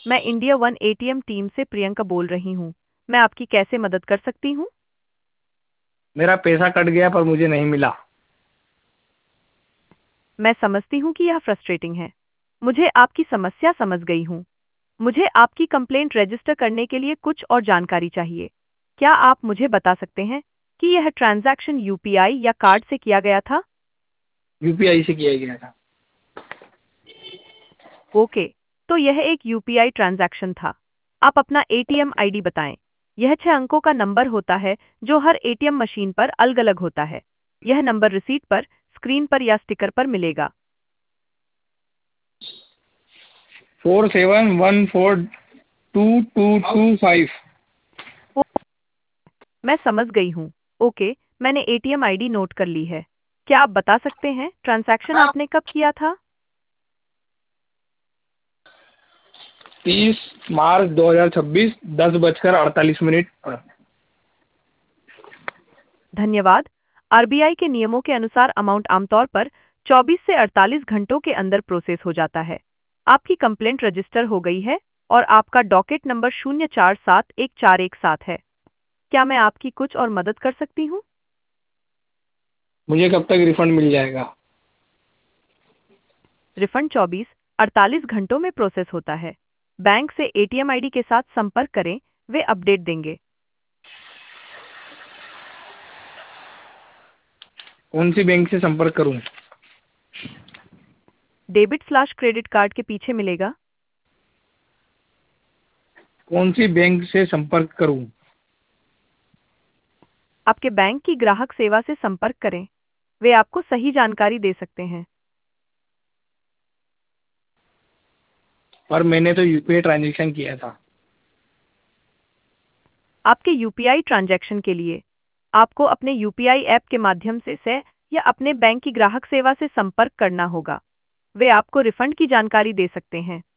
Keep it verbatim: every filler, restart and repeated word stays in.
मैं India one ATM team से प्रियंका बोल रही हूँ। मैं आपकी कैसे मदद कर सकती हूँ? मेरा पैसा कट गया पर मुझे नहीं मिला। मैं समझती हूँ कि यह फ्रस्ट्रेटिंग है। मुझे आपकी समस्या समझ गई हूँ। मुझे आपकी कंप्लेंट रजिस्टर करने के लिए कुछ और जानकारी चाहिए। क्या आप मुझे बता सकते हैं कि यह ट्रांजैक्शन यूपीआई या कार्ड से किया गया था? यूपीआई से किया गया था। ओके, तो यह एक यूपीआई ट्रांजैक्शन था। आप अपना एटीएम आईडी बताएं। यह छह अंकों का नंबर होता है जो हर एटीएम मशीन पर अलग-अलग होता है। यह नंबर रिसीट पर, स्क्रीन पर या स्टिकर पर मिलेगा। Four seven one four two two two five. ओ, मैं समझ गई हूँ। ओके, मैंने एटीएम आईडी नोट कर ली है। क्या आप बता सकते हैं ट्रांजैक्शन आपने कब किया था? तीस मार्च दो हजार छब्बीस, दस बजकर अड़तालीस मिनट पर। धन्यवाद। आरबीआई के नियमों के अनुसार अमाउंट आमतौर पर चौबीस से अड़तालीस घंटों के अंदर प्रोसेस हो जाता है। आपकी कंप्लेंट रजिस्टर हो गई है और आपका डॉकेट नंबर शून्य चार सात एक चार एक सात है। क्या मैं आपकी कुछ और मदद कर सकती हूँ? मुझे कब तक रिफंड मिल जाएगा? रिफंड चौबीस अड़तालीस घंटों में प्रोसेस होता है। बैंक से एटीएम आईडी के साथ संपर्क करें, वे अपडेट देंगे। कौन सी बैंक से संपर्क करूं? डेबिट स्लैश क्रेडिट कार्ड के पीछे मिलेगा। कौन सी बैंक से संपर्क करूं? आपके बैंक की ग्राहक सेवा से संपर्क करें, वे आपको सही जानकारी दे सकते हैं। पर मैंने तो यूपीआई ट्रांजैक्शन किया था। आपके यूपीआई ट्रांजैक्शन के लिए आपको अपने यूपीआई ऐप के माध्यम से से या अपने बैंक की ग्राहक सेवा से संपर्क करना होगा। वे आपको रिफंड की जानकारी दे सकते हैं।